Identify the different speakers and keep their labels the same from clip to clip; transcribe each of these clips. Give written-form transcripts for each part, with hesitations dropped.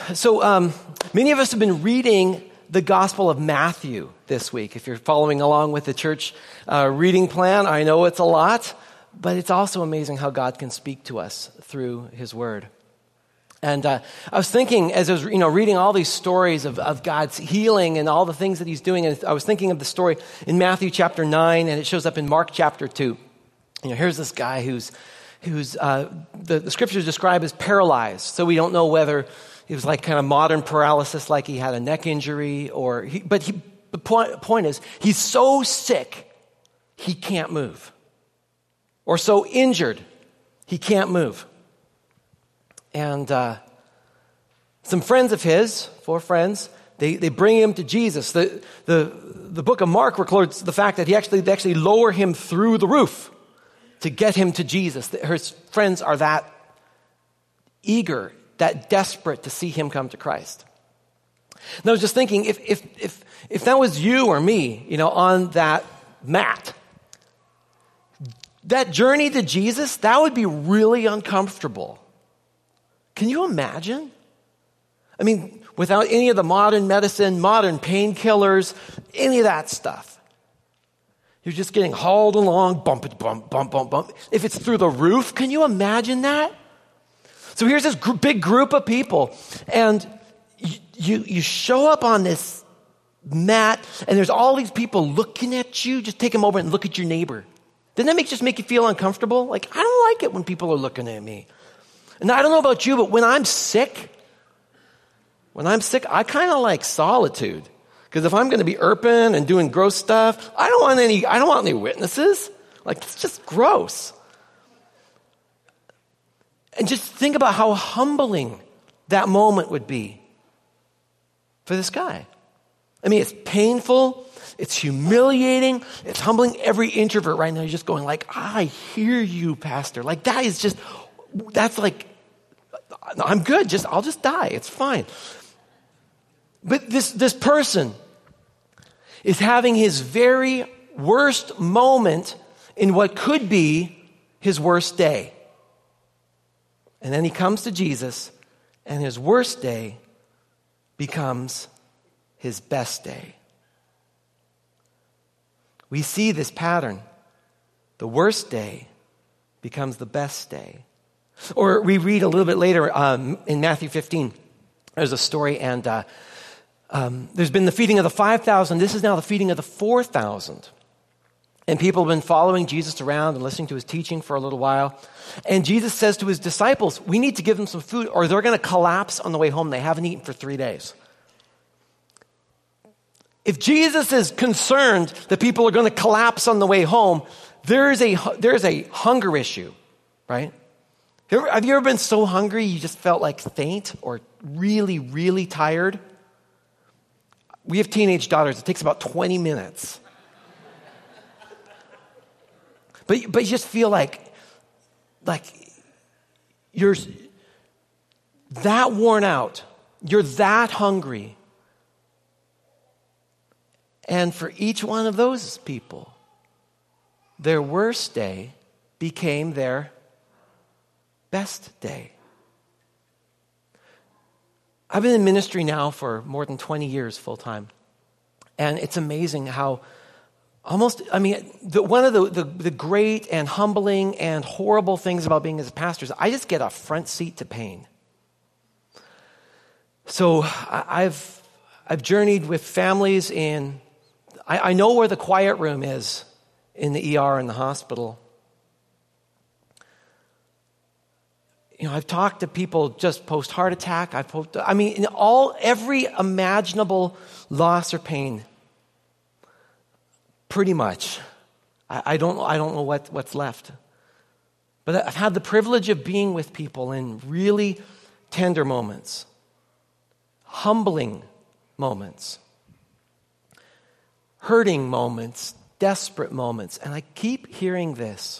Speaker 1: So many of us have been reading the Gospel of Matthew this week. If you're following along with the church reading plan, I know it's a lot, but it's also amazing how God can speak to us through His Word. And I was thinking, as I was reading all these stories of God's healing and all the things that He's doing, and I was thinking of the story in Matthew chapter 9, and it shows up in Mark chapter 2. Here's this guy who's the scriptures describe as paralyzed, so we don't know whether it was like kind of modern paralysis, like he had a neck injury, the point is, he's so sick, he can't move. Or so injured, he can't move. And some friends of his, 4 friends, they bring him to Jesus. The book of Mark records the fact that they actually lower him through the roof to get him to Jesus. His friends are that eager, that desperate to see him come to Christ. And I was just thinking, if that was you or me, on that mat, that journey to Jesus, that would be really uncomfortable. Can you imagine? I mean, without any of the modern medicine, modern painkillers, any of that stuff. You're just getting hauled along, bump, bump, bump, bump, bump. If it's through the roof, can you imagine that? So here's this big group of people, and you show up on this mat, and there's all these people looking at you. Just take a moment and look at your neighbor. Doesn't that just make you feel uncomfortable? Like, I don't like it when people are looking at me. And I don't know about you, but when I'm sick, I kind of like solitude. Because if I'm going to be irping and doing gross stuff, I don't want any witnesses. Like, it's just gross. And just think about how humbling that moment would be for this guy. I mean, it's painful, it's humiliating, it's humbling. Every introvert right now is just going like, I hear you, Pastor. Like, that's like, I'm good, I'll just die, it's fine. But this person is having his very worst moment in what could be his worst day. And then he comes to Jesus, and his worst day becomes his best day. We see this pattern. The worst day becomes the best day. Or we read a little bit later in Matthew 15, there's a story, and there's been the feeding of the 5,000. This is now the feeding of the 4,000. And people have been following Jesus around and listening to his teaching for a little while. And Jesus says to his disciples, we need to give them some food or they're going to collapse on the way home. They haven't eaten for 3 days. If Jesus is concerned that people are going to collapse on the way home, there's a hunger issue, right? Have you ever been so hungry you just felt like faint or really, really tired? We have teenage daughters. It takes about 20 minutes. But you just feel like you're that worn out. You're that hungry. And for each one of those people, their worst day became their best day. I've been in ministry now for more than 20 years full time. And it's amazing how one of the great and humbling and horrible things about being as a pastor is I just get a front seat to pain. So I've journeyed with families I know where the quiet room is in the ER in the hospital. I've talked to people just post-heart attack. Every imaginable loss or pain. Pretty much. I don't know what's left. But I've had the privilege of being with people in really tender moments, humbling moments, hurting moments, desperate moments. And I keep hearing this.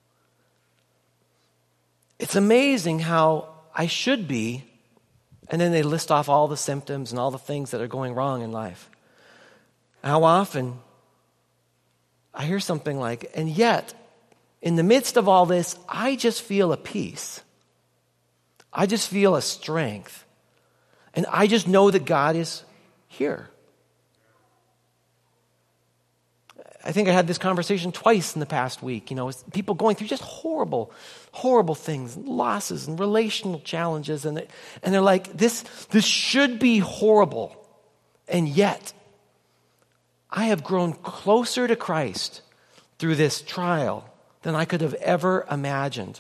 Speaker 1: It's amazing how I should be, and then they list off all the symptoms and all the things that are going wrong in life. How often I hear something like, and yet, in the midst of all this, I just feel a peace. I just feel a strength. And I just know that God is here. I think I had this conversation twice in the past week, with people going through just horrible, horrible things, losses and relational challenges. And they're like, this should be horrible. And yet, I have grown closer to Christ through this trial than I could have ever imagined.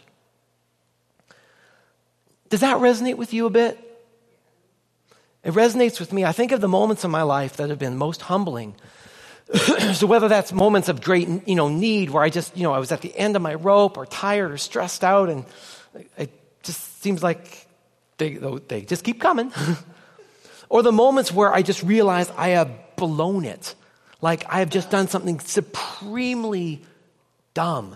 Speaker 1: Does that resonate with you a bit? It resonates with me. I think of the moments in my life that have been most humbling. So whether that's moments of great, need where I just, I was at the end of my rope or tired or stressed out, and it just seems like they just keep coming. Or the moments where I just realize I have blown it. Like I have just done something supremely dumb,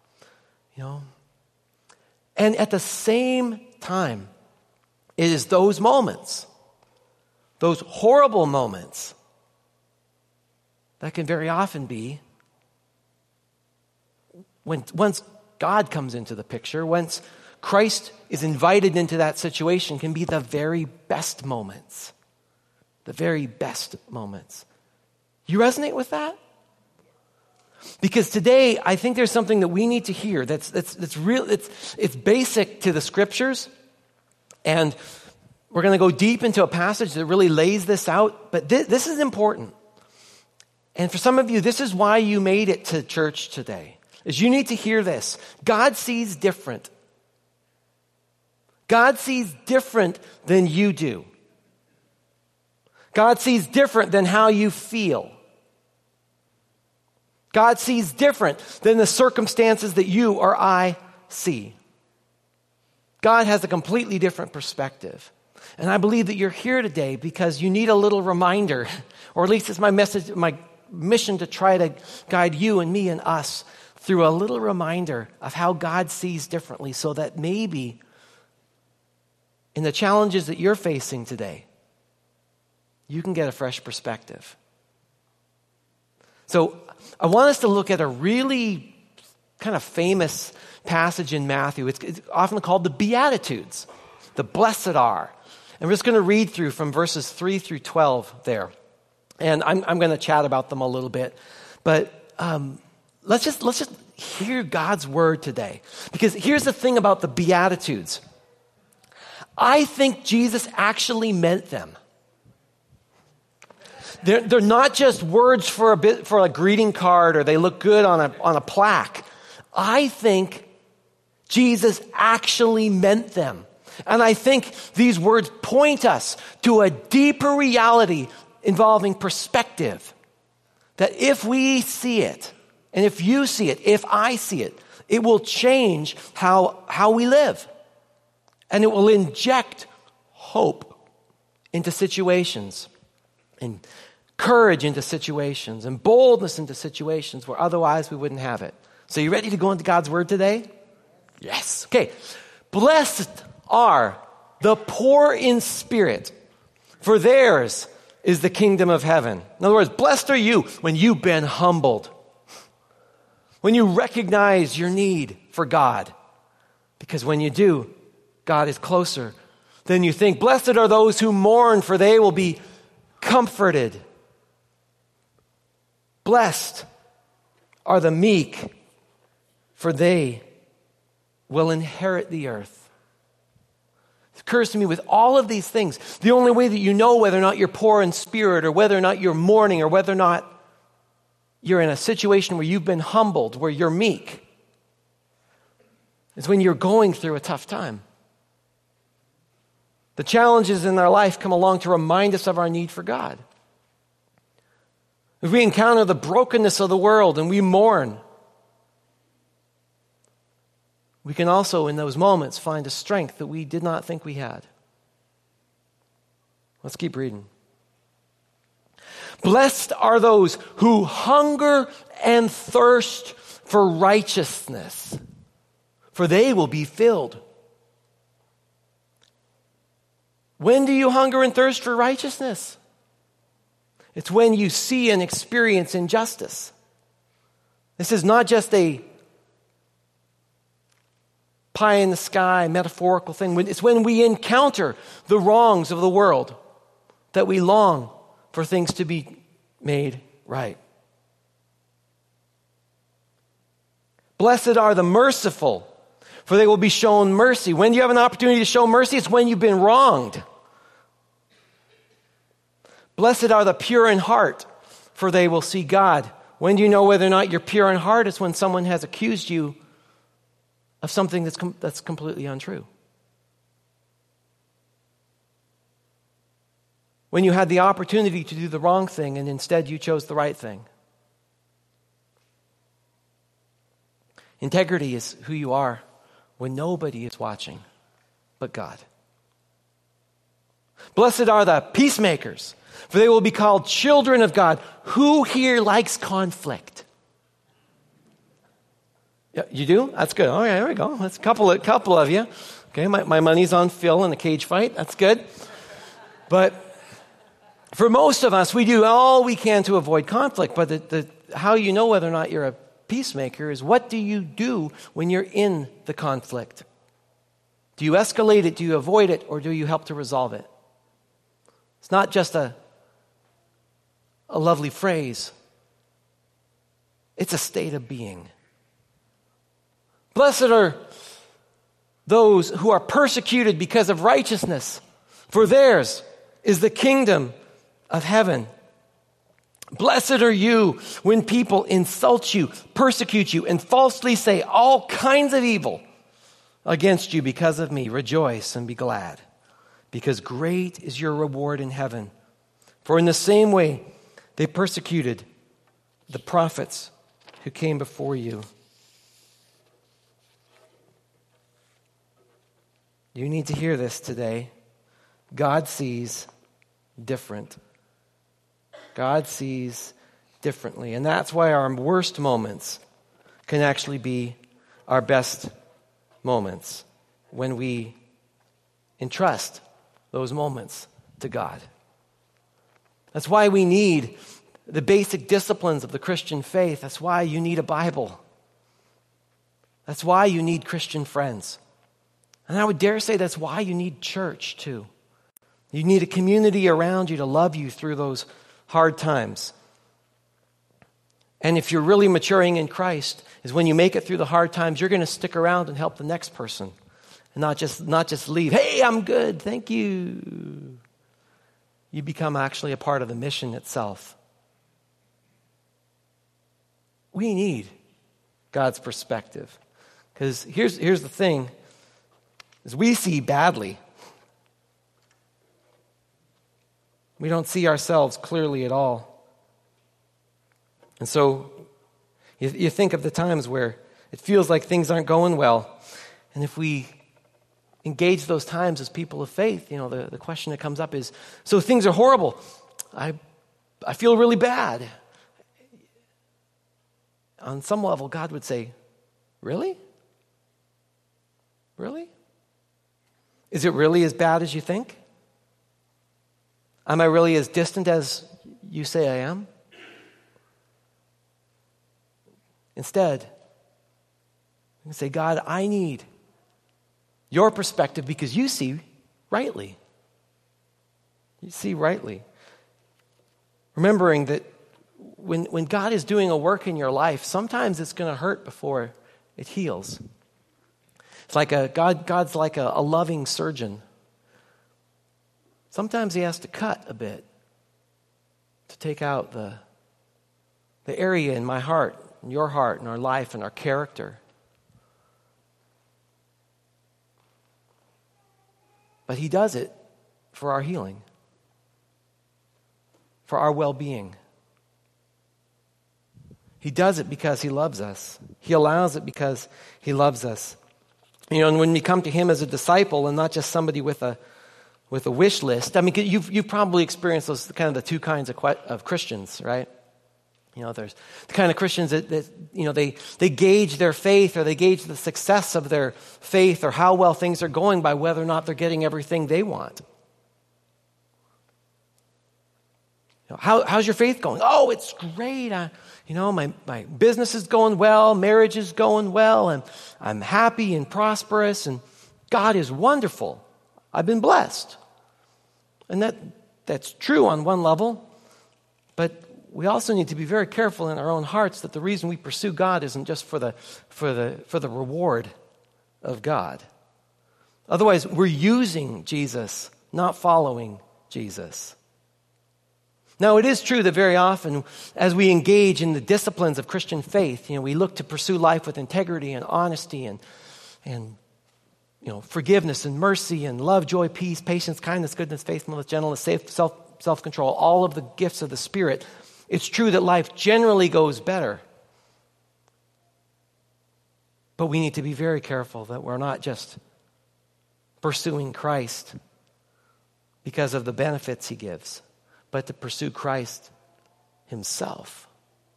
Speaker 1: And at the same time, it is those moments, those horrible moments, that can very often be once God comes into the picture, once Christ is invited into that situation, can be the very best moments. The very best moments. You resonate with that? Because today, I think there's something that we need to hear that's real. It's basic to the scriptures, and we're going to go deep into a passage that really lays this out. But this is important. And for some of you, this is why you made it to church today, is you need to hear this. God sees different. God sees different than you do. God sees different than how you feel. God sees different than the circumstances that you or I see. God has a completely different perspective. And I believe that you're here today because you need a little reminder, or at least it's my message, my mission to try to guide you and me and us through a little reminder of how God sees differently, so that maybe in the challenges that you're facing today, you can get a fresh perspective. So I want us to look at a really kind of famous passage in Matthew. It's often called the Beatitudes, the blessed are. And we're just going to read through from verses 3 through 12 there. And I'm going to chat about them a little bit. But let's just hear God's word today. Because here's the thing about the Beatitudes. I think Jesus actually meant them. They're not just words for a greeting card, or they look good on a plaque. I think Jesus actually meant them. And I think these words point us to a deeper reality involving perspective. That if we see it, and if you see it, if I see it, it will change how we live. And it will inject hope into situations, and courage into situations, and boldness into situations where otherwise we wouldn't have it. So you ready to go into God's word today? Yes. Okay. Blessed are the poor in spirit, for theirs is the kingdom of heaven. In other words, blessed are you when you've been humbled, when you recognize your need for God. Because when you do, God is closer than you think. Blessed are those who mourn, for they will be comforted. Blessed are the meek, for they will inherit the earth. It occurs to me, with all of these things, the only way that you know whether or not you're poor in spirit, or whether or not you're mourning, or whether or not you're in a situation where you've been humbled, where you're meek, is when you're going through a tough time. The challenges in our life come along to remind us of our need for God. If we encounter the brokenness of the world and we mourn, we can also, in those moments, find a strength that we did not think we had. Let's keep reading. Blessed are those who hunger and thirst for righteousness, for they will be filled. When do you hunger and thirst for righteousness? It's when you see and experience injustice. This is not just a pie in the sky, metaphorical thing. It's when we encounter the wrongs of the world that we long for things to be made right. Blessed are the merciful, for they will be shown mercy. When do you have an opportunity to show mercy? It's when you've been wronged. Blessed are the pure in heart, for they will see God. When do you know whether or not you're pure in heart? It's when someone has accused you of something that's completely untrue. When you had the opportunity to do the wrong thing and instead you chose the right thing. Integrity is who you are when nobody is watching but God. Blessed are the peacemakers, for they will be called children of God. Who here likes conflict? Yeah, you do? That's good. All right, there we go. That's a couple of you. Okay, my money's on Phil in a cage fight. That's good. But for most of us, we do all we can to avoid conflict. But how you know whether or not you're a peacemaker is, what do you do when you're in the conflict? Do you escalate it? Do you avoid it? Or do you help to resolve it? It's not just a lovely phrase. It's a state of being. Blessed are those who are persecuted because of righteousness, for theirs is the kingdom of heaven. Blessed are you when people insult you, persecute you, and falsely say all kinds of evil against you because of me. Rejoice and be glad, because great is your reward in heaven. For in the same way they persecuted the prophets who came before you. You need to hear this today. God sees different. God sees differently. And that's why our worst moments can actually be our best moments, when we entrust those moments to God. That's why we need the basic disciplines of the Christian faith. That's why you need a Bible. That's why you need Christian friends. And I would dare say that's why you need church too. You need a community around you to love you through those hard times. And if you're really maturing in Christ, is when you make it through the hard times, you're going to stick around and help the next person. And not just leave. Hey, I'm good, thank you. You become actually a part of the mission itself. We need God's perspective. Because here's the thing, is we see badly. We don't see ourselves clearly at all. And so you think of the times where it feels like things aren't going well. And if we engage those times as people of faith, the question that comes up is, so things are horrible. I feel really bad. On some level, God would say, really? Really? Is it really as bad as you think? Am I really as distant as you say I am? Instead, you can say, God, I need your perspective because you see rightly. You see rightly. Remembering that when God is doing a work in your life, sometimes it's going to hurt before it heals. It's like God's like a loving surgeon. Sometimes he has to cut a bit to take out the area in my heart, in your heart, in our life, and our character. But he does it for our healing, for our well-being. He does it because he loves us. He allows it because he loves us. And when we come to him as a disciple and not just somebody with a wish list, I mean, you've probably experienced those kind of the two kinds of Christians, right? There's the kind of Christians that they gauge their faith, or they gauge the success of their faith, or how well things are going by whether or not they're getting everything they want. How's your faith going? Oh, it's great. My business is going well. Marriage is going well. And I'm happy and prosperous. And God is wonderful. I've been blessed. And that's true on one level. But we also need to be very careful in our own hearts that the reason we pursue God isn't just for the reward of God. Otherwise, we're using Jesus, not following Jesus. Now, it is true that very often, as we engage in the disciplines of Christian faith, we look to pursue life with integrity and honesty and forgiveness and mercy and love, joy, peace, patience, kindness, goodness, faithfulness, gentleness, self-control, all of the gifts of the Spirit. It's true that life generally goes better. But we need to be very careful that we're not just pursuing Christ because of the benefits he gives, but to pursue Christ himself.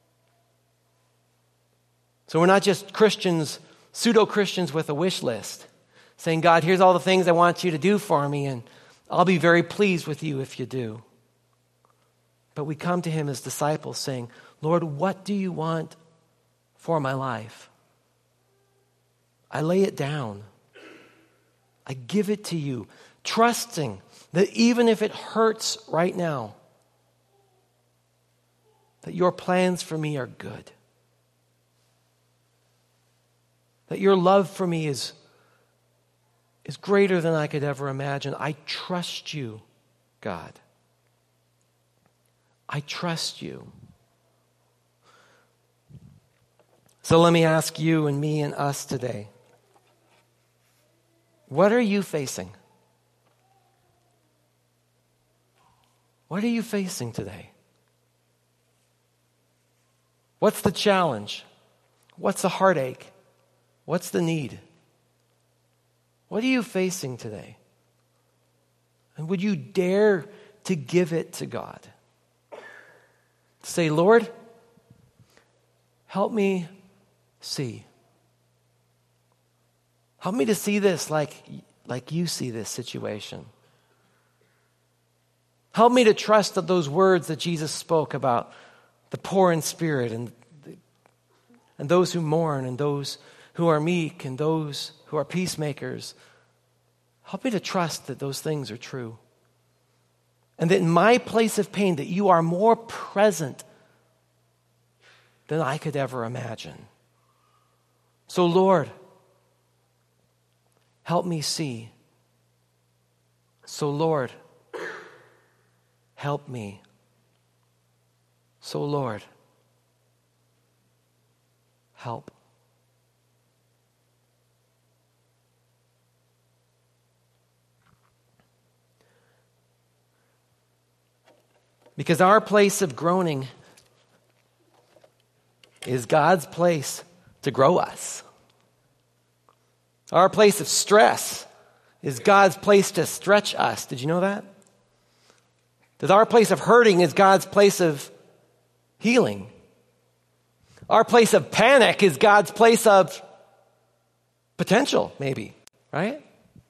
Speaker 1: So we're not just Christians, pseudo-Christians with a wish list, saying, God, here's all the things I want you to do for me, and I'll be very pleased with you if you do. But we come to him as disciples saying, Lord, what do you want for my life? I lay it down. I give it to you, trusting that even if it hurts right now, that your plans for me are good. That your love for me is greater than I could ever imagine. I trust you, God. I trust you. So let me ask you and me and us today. What are you facing? What are you facing today? What's the challenge? What's the heartache? What's the need? What are you facing today? And would you dare to give it to God? Say, Lord, help me see. Help me to see this like you see this situation. Help me to trust that those words that Jesus spoke about the poor in spirit and those who mourn and those who are meek and those who are peacemakers. Help me to trust that those things are true. And that in my place of pain, that you are more present than I could ever imagine. So Lord, help me see. So Lord, help me. So Lord, help. Because our place of groaning is God's place to grow us. Our place of stress is God's place to stretch us. Did you know that? That our place of hurting is God's place of healing. Our place of panic is God's place of potential, maybe, right?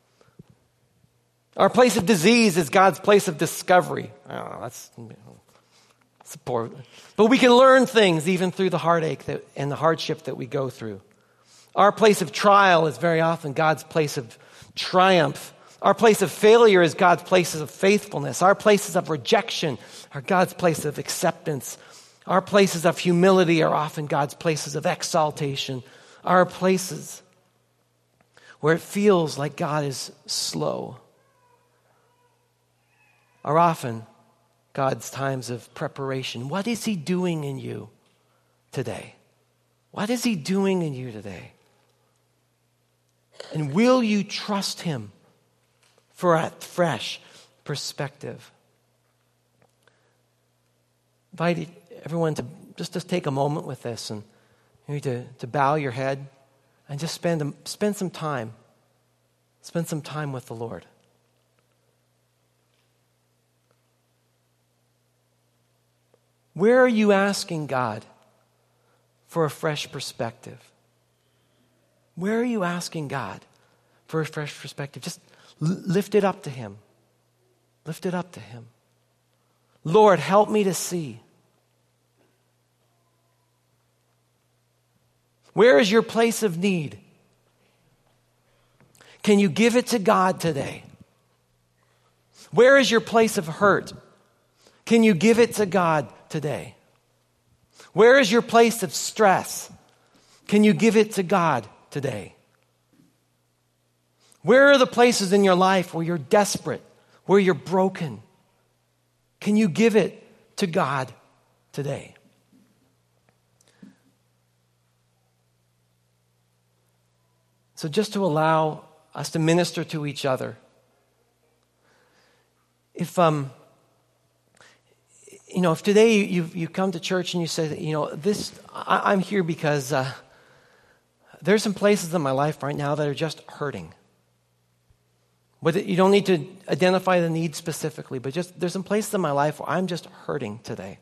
Speaker 1: Our place of disease is God's place of discovery. I don't know, that's poor. But we can learn things even through the heartache and the hardship that we go through. Our place of trial is very often God's place of triumph. Our place of failure is God's place of faithfulness. Our places of rejection are God's place of acceptance. Our places of humility are often God's places of exaltation. Our places where it feels like God is slow are often God's times of preparation. What is he doing in you today? What is he doing in you today? And will you trust him for a fresh perspective? Invite everyone to just take a moment with this and maybe to bow your head and just spend some time. Spend some time with the Lord. Where are you asking God for a fresh perspective? Where are you asking God for a fresh perspective? Just lift it up to him. Lift it up to him. Lord, help me to see. Where is your place of need? Can you give it to God today? Where is your place of hurt? Can you give it to God today? Where is your place of stress? Can you give it to God today? Where are the places in your life where you're desperate, where you're broken? Can you give it to God today? So just to allow us to minister to each other. If today you come to church and you say that, I'm here because there's some places in my life right now that are just hurting. But you don't need to identify the need specifically, but just there's some places in my life where I'm just hurting today.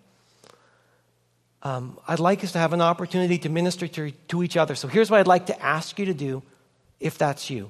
Speaker 1: I'd like us to have an opportunity to minister to each other. So here's what I'd like to ask you to do, if that's you.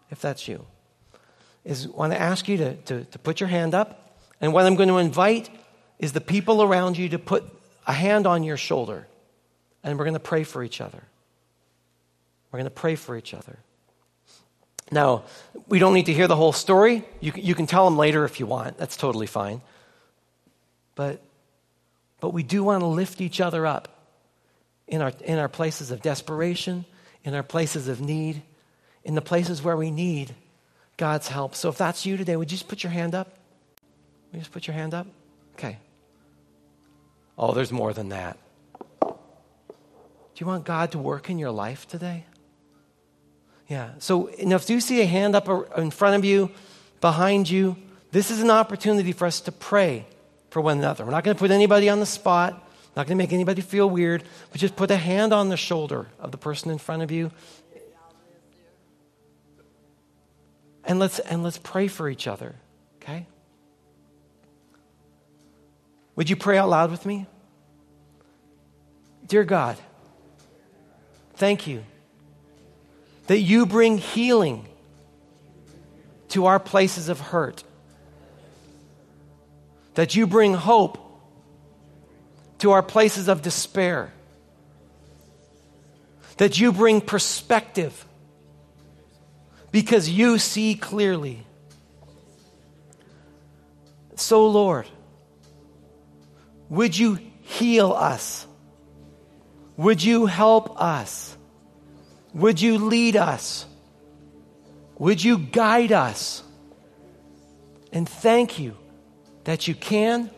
Speaker 1: Is I want to ask you to put your hand up. And what I'm going to invite is the people around you to put a hand on your shoulder. And we're going to pray for each other. We're going to pray for each other. Now, we don't need to hear the whole story. You can tell them later if you want. That's totally fine. But we do want to lift each other up in our places of desperation, in our places of need, in the places where we need God's help. So if that's you today, would you just put your hand up? Will you just put your hand up? Okay. Oh, there's more than that. Do you want God to work in your life today? Yeah. So if you see a hand up in front of you, behind you, this is an opportunity for us to pray for one another. We're not going to put anybody on the spot, not going to make anybody feel weird, but just put a hand on the shoulder of the person in front of you. And let's pray for each other, okay? Would you pray out loud with me? Dear God, thank you that you bring healing to our places of hurt, that you bring hope to our places of despair, that you bring perspective because you see clearly. So, Lord, would you heal us? Would you help us? Would you lead us? Would you guide us? And thank you that you can.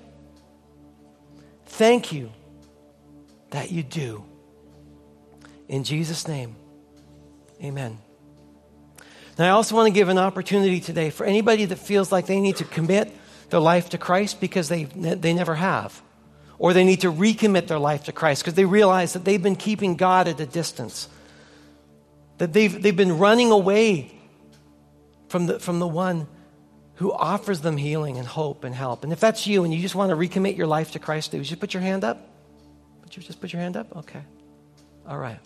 Speaker 1: Thank you that you do. In Jesus' name, amen. And I also want to give an opportunity today for anybody that feels like they need to commit their life to Christ because they never have. Or they need to recommit their life to Christ because they realize that they've been keeping God at a distance. That they've been running away from the one who offers them healing and hope and help. And if that's you and you just want to recommit your life to Christ, would you put your hand up? Would you just put your hand up? Okay. All right.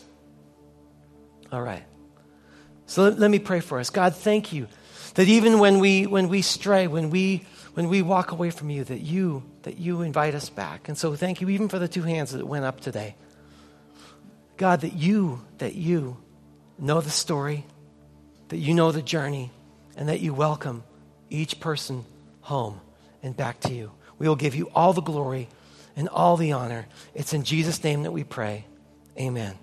Speaker 1: So let me pray for us. God, thank you that even when we stray, when we walk away from you, that you invite us back. And so thank you even for the two hands that went up today. God, that you know the story, that you know the journey, and that you welcome each person home and back to you. We will give you all the glory and all the honor. It's in Jesus' name that we pray. Amen.